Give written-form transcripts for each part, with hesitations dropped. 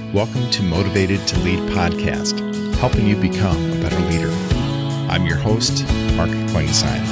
Welcome to Motivated to Lead podcast, helping you become a better leader. I'm your host, Mark Klingsheim.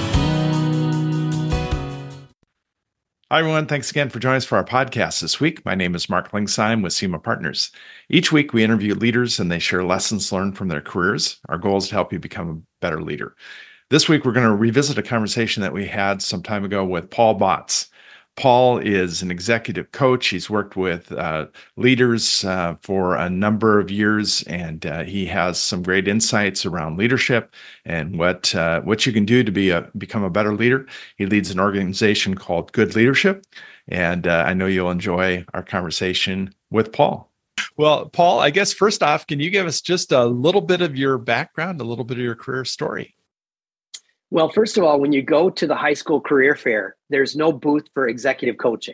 Hi, everyone. Thanks again for joining us for our podcast this week. My name is Mark Klingsheim with SEMA Partners. Each week, we interview leaders and they share lessons learned from their careers. Our goal is to help you become a better leader. This week, we're going to revisit a conversation that we had some time ago with Paul Botts. Paul is an executive coach. He's worked with leaders for a number of years, and he has some great insights around leadership and what you can do to become a better leader. He leads an organization called Good Leadership, and I know you'll enjoy our conversation with Paul. Well, Paul, I guess first off, can you give us just a little bit of your background, a little bit of your career story? Well, first of all, when you go to the high school career fair, there's no booth for executive coaching.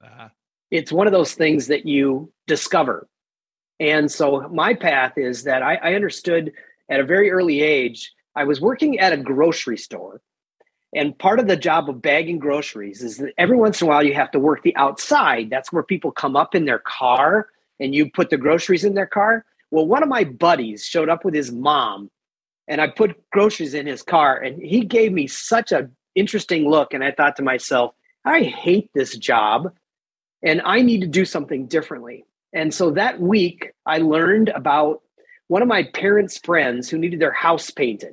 It's one of those things that you discover. And so my path is that I understood at a very early age, I was working at a grocery store. And part of the job of bagging groceries is that every once in a while you have to work the outside. That's where people come up in their car and you put the groceries in their car. Well, one of my buddies showed up with his mom, and I put groceries in his car, and he gave me such an interesting look. And I thought to myself, I hate this job and I need to do something differently. And so that week I learned about one of my parents' friends who needed their house painted.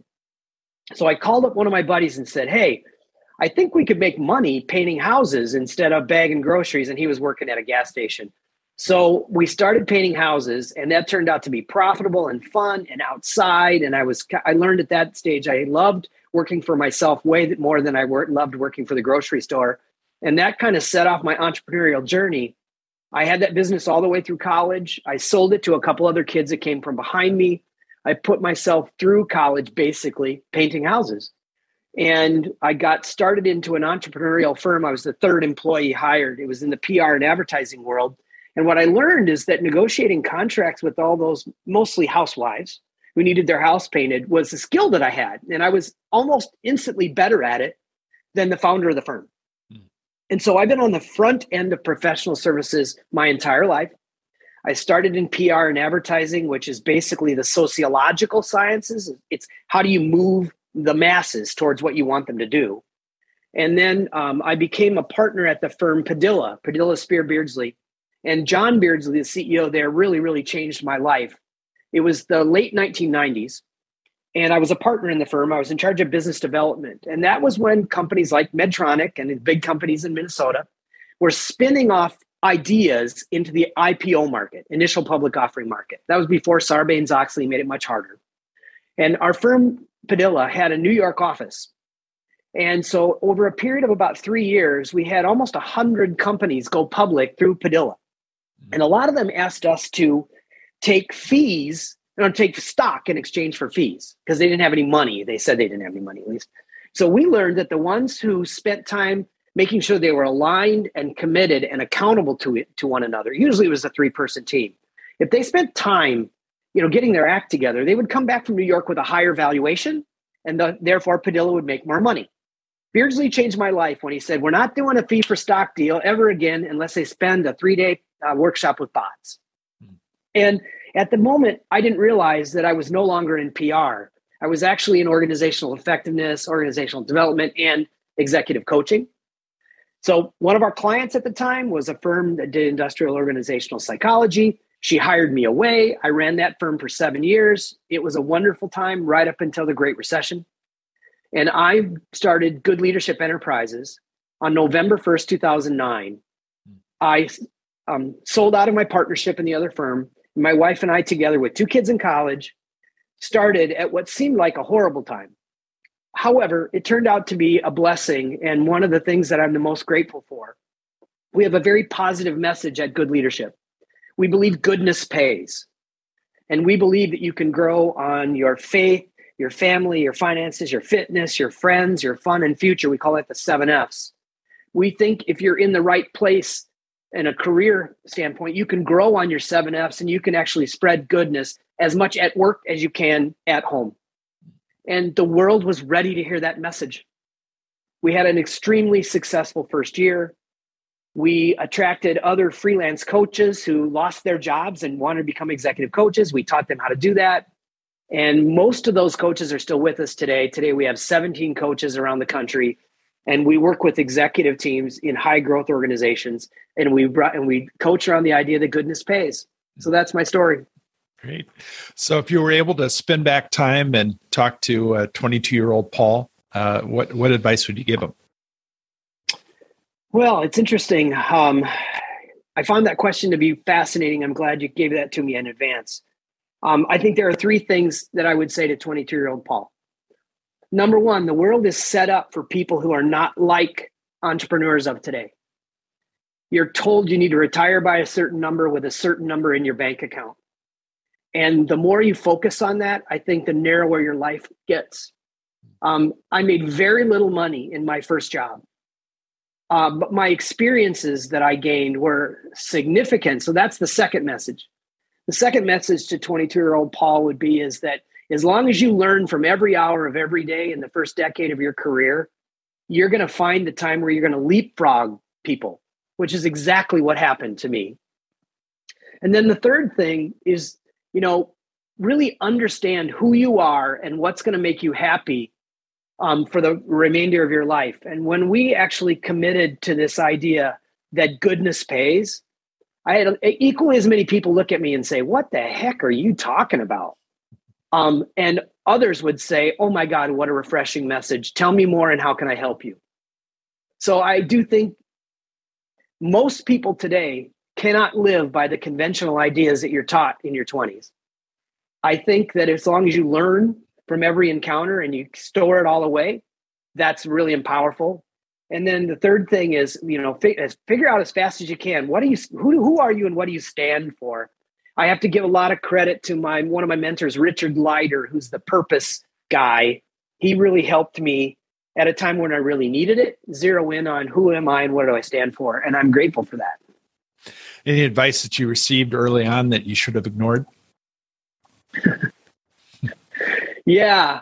So I called up one of my buddies and said, hey, I think we could make money painting houses instead of bagging groceries. And he was working at a gas station. So we started painting houses, and that turned out to be profitable and fun and outside. And I learned at that stage, I loved working for myself way more than I loved working for the grocery store. And that kind of set off my entrepreneurial journey. I had that business all the way through college. I sold it to a couple other kids that came from behind me. I put myself through college, basically painting houses. And I got started into an entrepreneurial firm. I was the third employee hired. It was in the PR and advertising world. And what I learned is that negotiating contracts with all those mostly housewives who needed their house painted was a skill that I had. And I was almost instantly better at it than the founder of the firm. And so I've been on the front end of professional services my entire life. I started in PR and advertising, which is basically the sociological sciences. It's how do you move the masses towards what you want them to do. And then I became a partner at the firm Padilla Spear Beardsley. And John Beardsley, the CEO there, really, really changed my life. It was the late 1990s, and I was a partner in the firm. I was in charge of business development. And that was when companies like Medtronic and the big companies in Minnesota were spinning off ideas into the IPO market, initial public offering market. That was before Sarbanes-Oxley made it much harder. And our firm, Padilla, had a New York office. And so over a period of about 3 years, we had almost 100 companies go public through Padilla. And a lot of them asked us to take take stock in exchange for fees because they didn't have any money. They said they didn't have any money, at least. So we learned that the ones who spent time making sure they were aligned and committed and accountable to one another, usually it was a 3-person team. If they spent time, getting their act together, they would come back from New York with a higher valuation, and therefore Padilla would make more money. Beardsley changed my life when he said, we're not doing a fee for stock deal ever again unless they spend a 3-day workshop with bots. And at the moment, I didn't realize that I was no longer in PR. I was actually in organizational effectiveness, organizational development, and executive coaching. So one of our clients at the time was a firm that did industrial organizational psychology. She hired me away. I ran that firm for 7 years. It was a wonderful time right up until the Great Recession. And I started Good Leadership Enterprises on November 1st, 2009. I sold out of my partnership in the other firm. My wife and I, together with 2 kids in college, started at what seemed like a horrible time. However, it turned out to be a blessing and one of the things that I'm the most grateful for. We have a very positive message at Good Leadership. We believe goodness pays. And we believe that you can grow on your faith, your family, your finances, your fitness, your friends, your fun and future. We call it the 7 Fs. We think if you're in the right place in a career standpoint, you can grow on your 7 Fs and you can actually spread goodness as much at work as you can at home. And the world was ready to hear that message. We had an extremely successful first year. We attracted other freelance coaches who lost their jobs and wanted to become executive coaches. We taught them how to do that. And most of those coaches are still with us today. Today, we have 17 coaches around the country, and we work with executive teams in high growth organizations. And we coach around the idea that goodness pays. So that's my story. Great. So if you were able to spin back time and talk to a 22-year-old Paul, what advice would you give him? Well, it's interesting. I found that question to be fascinating. I'm glad you gave that to me in advance. I think there are three things that I would say to 22-year-old Paul. Number one, the world is set up for people who are not like entrepreneurs of today. You're told you need to retire by a certain number with a certain number in your bank account. And the more you focus on that, I think the narrower your life gets. I made very little money in my first job. But my experiences that I gained were significant. So that's the second message. The second message to 22-year-old Paul would be is that as long as you learn from every hour of every day in the first decade of your career, you're going to find the time where you're going to leapfrog people, which is exactly what happened to me. And then the third thing is, really understand who you are and what's going to make you happy for the remainder of your life. And when we actually committed to this idea that goodness pays, I had equally as many people look at me and say, what the heck are you talking about? And others would say, oh my God, what a refreshing message. Tell me more and how can I help you? So I do think most people today cannot live by the conventional ideas that you're taught in your 20s. I think that as long as you learn from every encounter and you store it all away, that's really powerful. And then the third thing is, figure out as fast as you can, who are you and what do you stand for? I have to give a lot of credit to one of my mentors, Richard Leider, who's the purpose guy. He really helped me at a time when I really needed it, zero in on who am I and what do I stand for? And I'm grateful for that. Any advice that you received early on that you should have ignored? Yeah.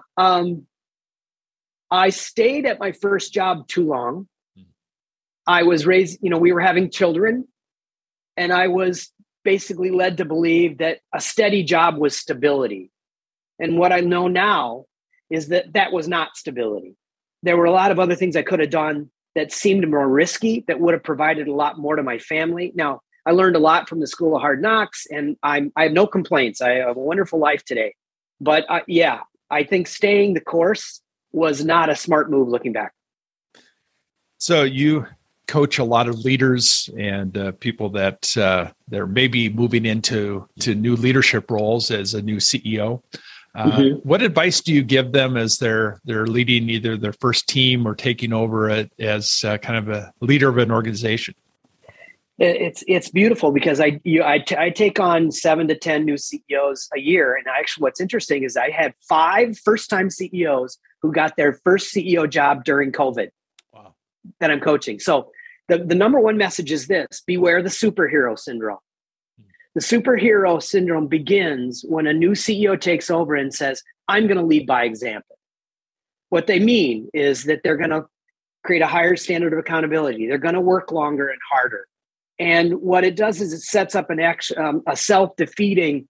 I stayed at my first job too long. I was raised, we were having children, and I was basically led to believe that a steady job was stability. And what I know now is that was not stability. There were a lot of other things I could have done that seemed more risky, that would have provided a lot more to my family. Now, I learned a lot from the School of Hard Knocks, and I have no complaints. I have a wonderful life today. But I think staying the course was not a smart move looking back. So you coach a lot of leaders and people that they're maybe moving into new leadership roles as a new CEO. What advice do you give them as they're leading either their first team or taking over as kind of a leader of an organization? It's beautiful because I take on 7 to 10 new CEOs a year. And actually what's interesting is I had 5 first-time CEOs who got their first CEO job during COVID. Wow. That I'm coaching. So the number one message is this: beware the superhero syndrome. The superhero syndrome begins when a new CEO takes over and says, I'm going to lead by example. What they mean is that they're going to create a higher standard of accountability. They're going to work longer and harder. And what it does is it sets up a self-defeating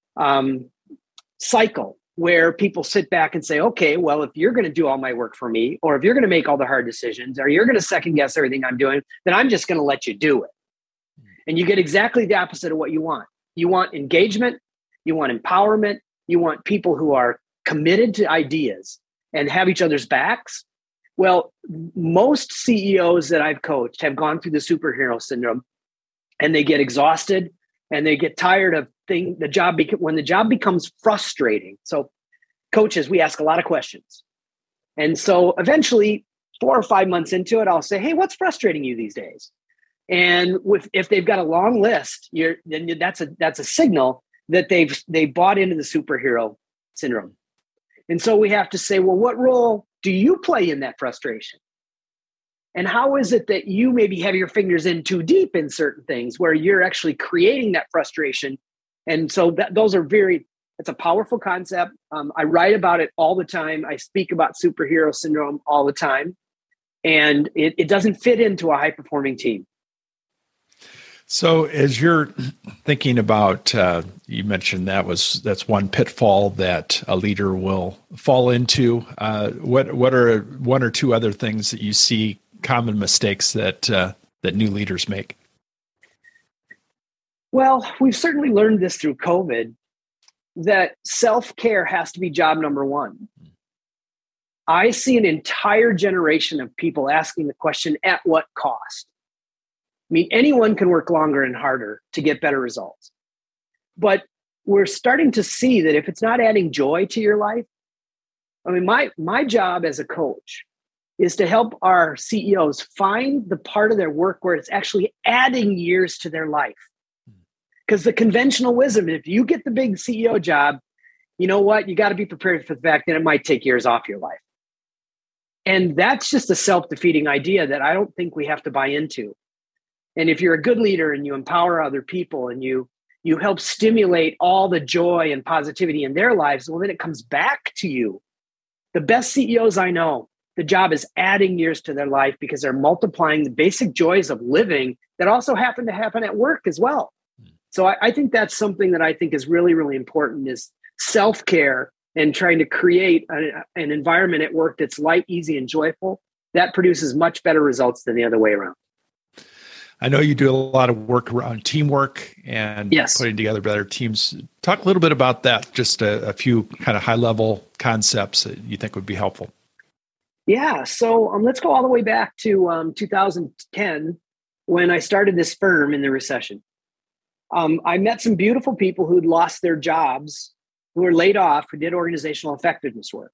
cycle where people sit back and say, okay, well, if you're going to do all my work for me, or if you're going to make all the hard decisions, or you're going to second guess everything I'm doing, then I'm just going to let you do it. And you get exactly the opposite of what you want. You want engagement, you want empowerment, you want people who are committed to ideas and have each other's backs. Well, most CEOs that I've coached have gone through the superhero syndrome, and they get exhausted and they get tired of when the job becomes frustrating. So coaches, we ask a lot of questions. And so eventually 4 or 5 months into it, I'll say, hey, what's frustrating you these days? And if they've got a long list, then that's a signal that they've bought into the superhero syndrome. And so we have to say, well, what role do you play in that frustration? And how is it that you maybe have your fingers in too deep in certain things where you're actually creating that frustration? And so it's a powerful concept. I write about it all the time. I speak about superhero syndrome all the time. And it doesn't fit into a high-performing team. So as you're thinking about, you mentioned that's one pitfall that a leader will fall into. What are one or two other things that you see common mistakes that new leaders make? Well, we've certainly learned this through COVID, that self-care has to be job number one. I see an entire generation of people asking the question, at what cost? I mean, anyone can work longer and harder to get better results. But we're starting to see that if it's not adding joy to your life, I mean, my job as a coach is to help our CEOs find the part of their work where it's actually adding years to their life. Because the conventional wisdom, if you get the big CEO job, you know what? You got to be prepared for the fact that it might take years off your life. And that's just a self-defeating idea that I don't think we have to buy into. And if you're a good leader and you empower other people and you help stimulate all the joy and positivity in their lives, well, then it comes back to you. The best CEOs I know, the job is adding years to their life because they're multiplying the basic joys of living that also happen to happen at work as well. So I think that's something that I think is really, really important, is self-care and trying to create an environment at work that's light, easy, and joyful. That produces much better results than the other way around. I know you do a lot of work around teamwork and putting together better teams. Talk a little bit about that, just a few kind of high-level concepts that you think would be helpful. Yeah, so let's go all the way back to 2010 when I started this firm in the recession. I met some beautiful people who'd lost their jobs, who were laid off, who did organizational effectiveness work.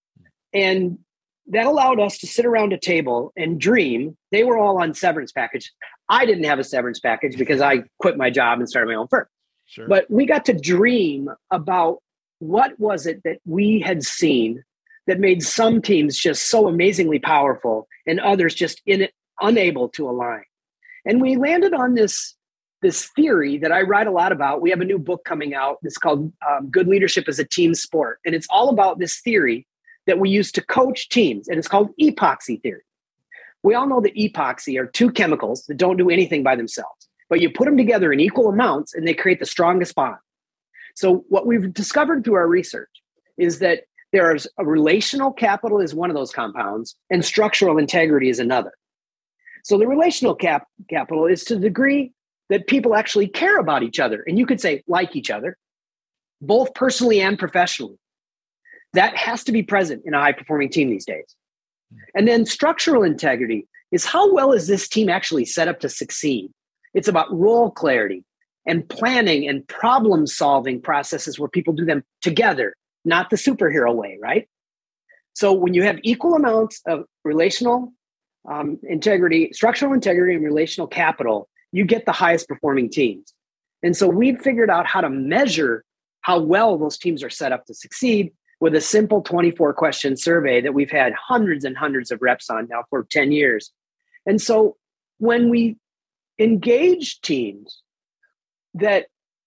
And that allowed us to sit around a table and dream. They were all on severance package. I didn't have a severance package because I quit my job and started my own firm. Sure. But we got to dream about what was it that we had seen that made some teams just so amazingly powerful and others just unable to align. And we landed on this theory that I write a lot about. We have a new book coming out. It's called Good Leadership as a Team Sport. And it's all about this theory that we use to coach teams. And it's called epoxy theory. We all know that epoxy are two chemicals that don't do anything by themselves, but you put them together in equal amounts and they create the strongest bond. So what we've discovered through our research is that there's a relational capital is one of those compounds and structural integrity is another. So the relational capital is to the degree that people actually care about each other. And you could say like each other, both personally and professionally. That has to be present in a high-performing team these days. And then structural integrity is how well is this team actually set up to succeed? It's about role clarity and planning and problem-solving processes where people do them together, not the superhero way, right? So when you have equal amounts of relational integrity, structural integrity, and relational capital, you get the highest performing teams. And so we've figured out how to measure how well those teams are set up to succeed with a simple 24-question survey that we've had hundreds and hundreds of reps on now for 10 years. And so when we engage teams that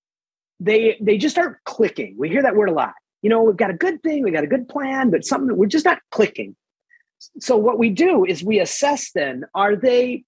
they just aren't clicking, we hear that word a lot. You know, we've got a good thing, we've got a good plan, but something, we're just not clicking. So what we do is we assess then, are they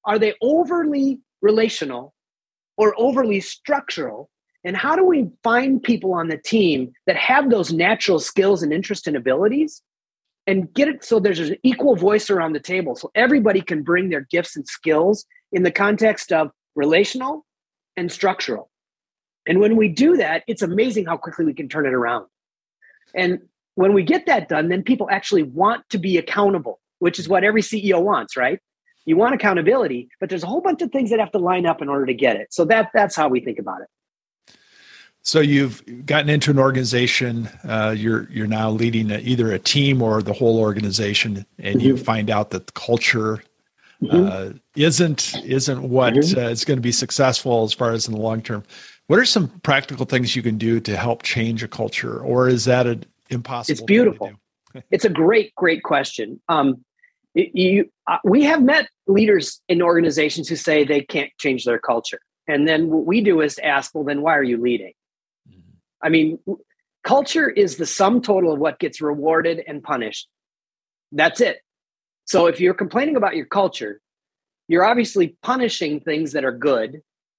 overly relational or overly structural? And how do we find people on the team that have those natural skills and interest and abilities and get it so there's an equal voice around the table so everybody can bring their gifts and skills in the context of relational and structural. And when we do that, it's amazing how quickly we can turn it around. And when we get that done, then people actually want to be accountable, which is what every CEO wants, right? You want accountability, but there's a whole bunch of things that have to line up in order to get it. So that's how we think about it. So you've gotten into an organization, you're now leading either a team or the whole organization, and you find out that the culture isn't what is going to be successful as far as in the long term. What are some practical things you can do to help change a culture, or is that an impossible? It's beautiful. It's a great question. We have met leaders in organizations who say they can't change their culture. And then what we do is ask, well, then why are you leading? I mean, culture is the sum total of what gets rewarded and punished. That's it. So if you're complaining about your culture, you're obviously punishing things that are good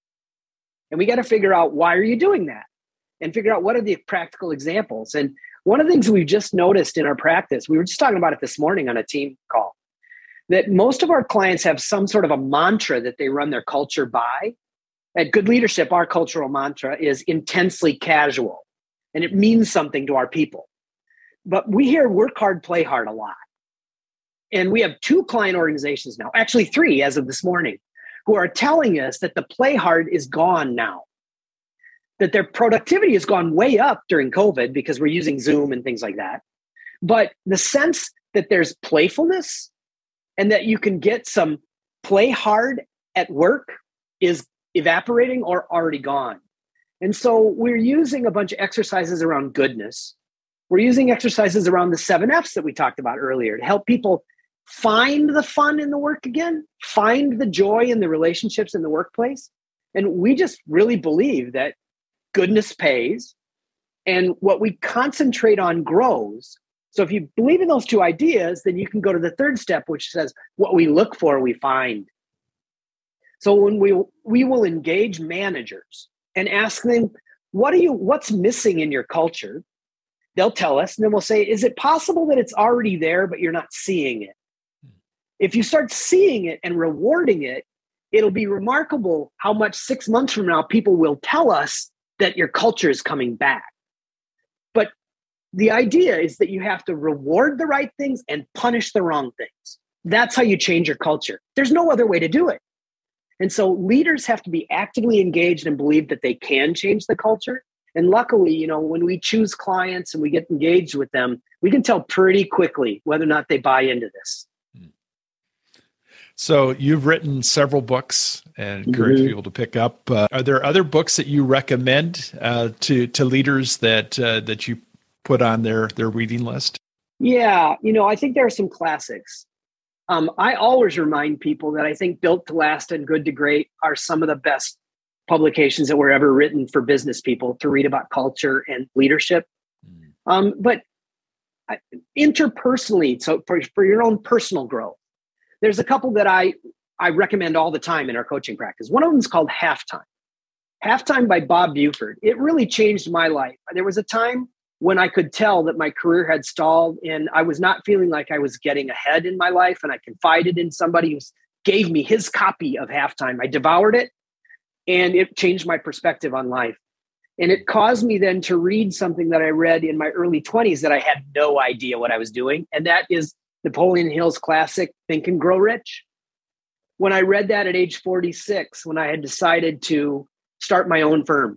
And we got to figure out, why are you doing that? And figure out what are the practical examples. And one of the things we've just noticed in our practice, we were just talking about it this morning on a team call, that most of our clients have some sort of a mantra that they run their culture by. At Good Leadership, our cultural mantra is intensely casual, and it means something to our people. But we hear work hard, play hard a lot. And we have 2 client organizations now, actually 3 as of this morning, who are telling us that the play hard is gone now, that their productivity has gone way up during COVID because we're using Zoom and things like that. But the sense that there's playfulness and that you can get some play hard at work is evaporating or already gone. And so we're using a bunch of exercises around goodness. We're using exercises around the 7 F's that we talked about earlier to help people find the fun in the work again, find the joy in the relationships in the workplace. And we just really believe that goodness pays, and what we concentrate on grows. So if you believe in those 2 ideas, then you can go to the 3rd step, which says what we look for, we find. So when we will engage managers and ask them, what's missing in your culture? They'll tell us, and then we'll say, is it possible that it's already there, but you're not seeing it? If you start seeing it and rewarding it, it'll be remarkable how much 6 months from now, people will tell us that your culture is coming back. But the idea is that you have to reward the right things and punish the wrong things. That's how you change your culture. There's no other way to do it. And so leaders have to be actively engaged and believe that they can change the culture. And luckily, when we choose clients and we get engaged with them, we can tell pretty quickly whether or not they buy into this. So you've written several books and encourage people to pick up. Are there other books that you recommend to leaders that you put on their reading list? Yeah, I think there are some classics. I always remind people that I think Built to Last and Good to Great are some of the best publications that were ever written for business people to read about culture and leadership. But interpersonally, so for your own personal growth, there's a couple that I recommend all the time in our coaching practice. One of them is called Halftime. Halftime by Bob Buford. It really changed my life. There was a time when I could tell that my career had stalled and I was not feeling like I was getting ahead in my life. And I confided in somebody who gave me his copy of Halftime. I devoured it and it changed my perspective on life. And it caused me then to read something that I read in my early 20s that I had no idea what I was doing. And that is Napoleon Hill's classic, Think and Grow Rich. When I read that at age 46, when I had decided to start my own firm,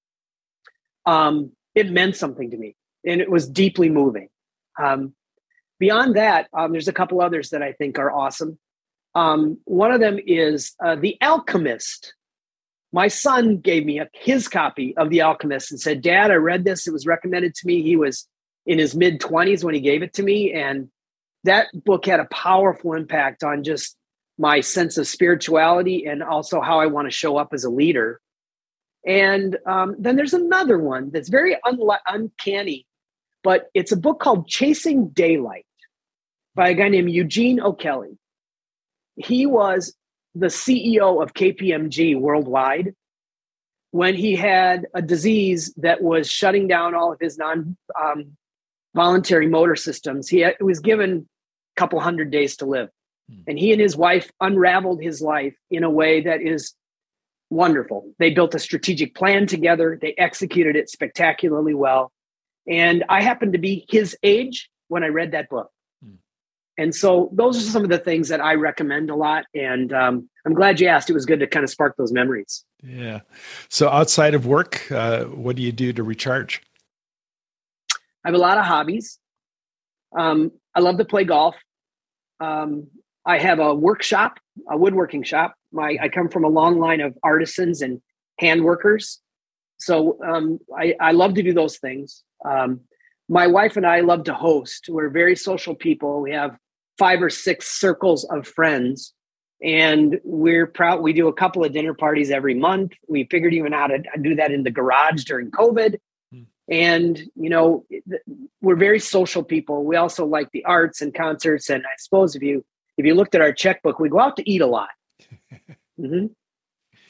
it meant something to me and it was deeply moving. Beyond that, there's a couple others that I think are awesome. One of them is The Alchemist. My son gave me his copy of The Alchemist and said, Dad, I read this. It was recommended to me. He was in his mid-20s when he gave it to me. And that book had a powerful impact on just my sense of spirituality and also how I want to show up as a leader. And then there's another one that's very uncanny, but it's a book called Chasing Daylight by a guy named Eugene O'Kelly. He was the CEO of KPMG worldwide when he had a disease that was shutting down all of his non-voluntary motor systems. He was given a couple hundred days to live. And he and his wife unraveled his life in a way that is wonderful. They built a strategic plan together. They executed it spectacularly well. And I happened to be his age when I read that book. And so those are some of the things that I recommend a lot. And I'm glad you asked. It was good to kind of spark those memories. Yeah. So outside of work, what do you do to recharge? I have a lot of hobbies. I love to play golf. I have a workshop, a woodworking shop. I come from a long line of artisans and hand workers. So I love to do those things. My wife and I love to host. We're very social people. We have 5 or 6 circles of friends, and we're proud. We do a couple of dinner parties every month. We figured even out how to do that in the garage during COVID. And, we're very social people. We also like the arts and concerts. And I suppose if you looked at our checkbook, we go out to eat a lot. Mm-hmm.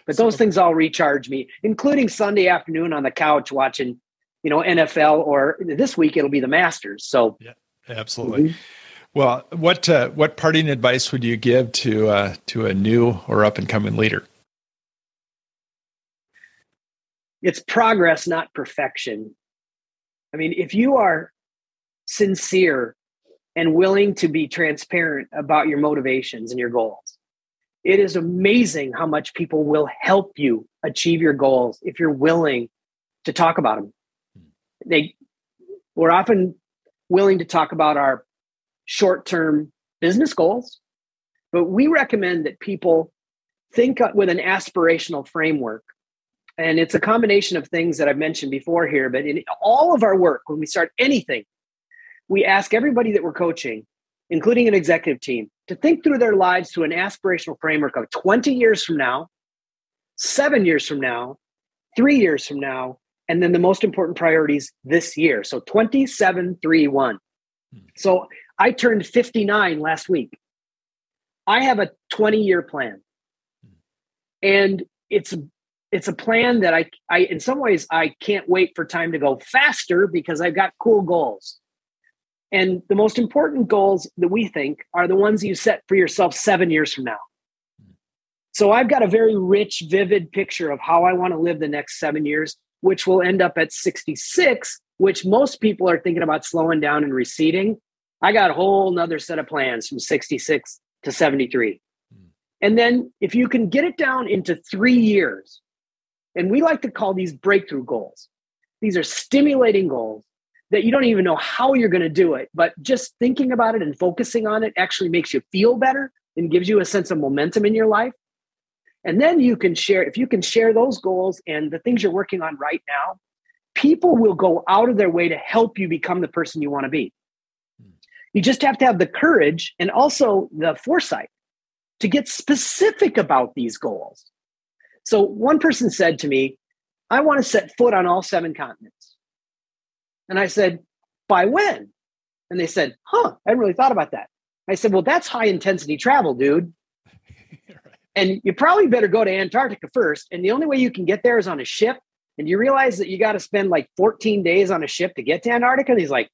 But those things all recharge me, including Sunday afternoon on the couch watching, NFL, or this week it'll be the Masters. So yeah, absolutely. Mm-hmm. Well, what parting advice would you give to a new or up and coming leader? It's progress, not perfection. I mean, if you are sincere and willing to be transparent about your motivations and your goals, it is amazing how much people will help you achieve your goals if you're willing to talk about them. We're often willing to talk about our short-term business goals, but we recommend that people think with an aspirational framework. And it's a combination of things that I've mentioned before here, but in all of our work, when we start anything, we ask everybody that we're coaching, including an executive team, to think through their lives through an aspirational framework of 20 years from now, 7 years from now, 3 years from now, and then the most important priorities this year. So 27-3-1. So I turned 59 last week. I have a 20-year plan. And it's a plan that I in some ways, I can't wait for time to go faster because I've got cool goals. And the most important goals that we think are the ones you set for yourself 7 years from now. So I've got a very rich, vivid picture of how I want to live the next 7 years, which will end up at 66, which most people are thinking about slowing down and receding. I got a whole nother set of plans from 66 to 73. And then if you can get it down into 3 years, and we like to call these breakthrough goals. These are stimulating goals that you don't even know how you're going to do it, but just thinking about it and focusing on it actually makes you feel better and gives you a sense of momentum in your life. And then if you can share those goals and the things you're working on right now, people will go out of their way to help you become the person you want to be. You just have to have the courage and also the foresight to get specific about these goals. So one person said to me, I want to set foot on all 7 continents. And I said, by when? And they said, I hadn't really thought about that. I said, well, that's high intensity travel, dude. Right. And you probably better go to Antarctica first. And the only way you can get there is on a ship. And you realize that you got to spend like 14 days on a ship to get to Antarctica. And he's like,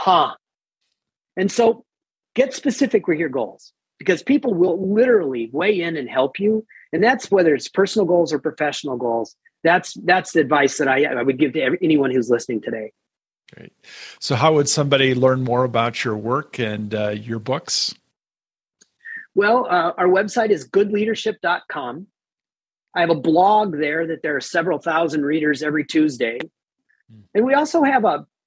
And so get specific with your goals, because people will literally weigh in and help you. And that's whether it's personal goals or professional goals. That's the advice that I would give to anyone who's listening today. Great. So how would somebody learn more about your work and your books? Well, our website is goodleadership.com. I have a blog there that there are several thousand readers every Tuesday. And we also have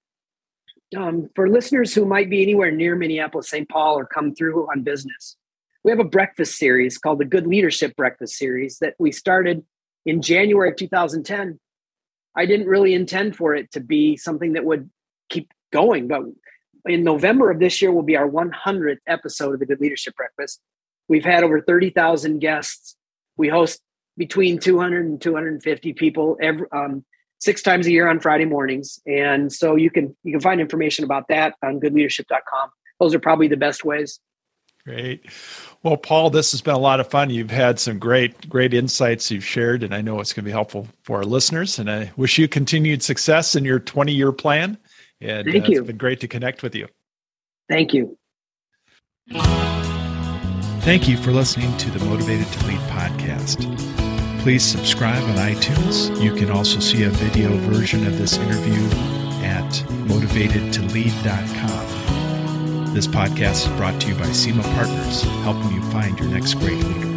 for listeners who might be anywhere near Minneapolis, St. Paul, or come through on business, we have a breakfast series called the Good Leadership Breakfast Series that we started in January of 2010. I didn't really intend for it to be something that would keep going, but in November of this year will be our 100th episode of the Good Leadership Breakfast. We've had over 30,000 guests. We host between 200 and 250 people 6 times a year on Friday mornings. And so you can find information about that on goodleadership.com. Those are probably the best ways. Great. Well, Paul, this has been a lot of fun. You've had some great insights you've shared, and I know it's going to be helpful for our listeners. And I wish you continued success in your 20-year plan. And Thank you. It's been great to connect with you. Thank you. Thank you for listening to the Motivated to Lead podcast. Please subscribe on iTunes. You can also see a video version of this interview at motivatedtolead.com. This podcast is brought to you by SEMA Partners, helping you find your next great leader.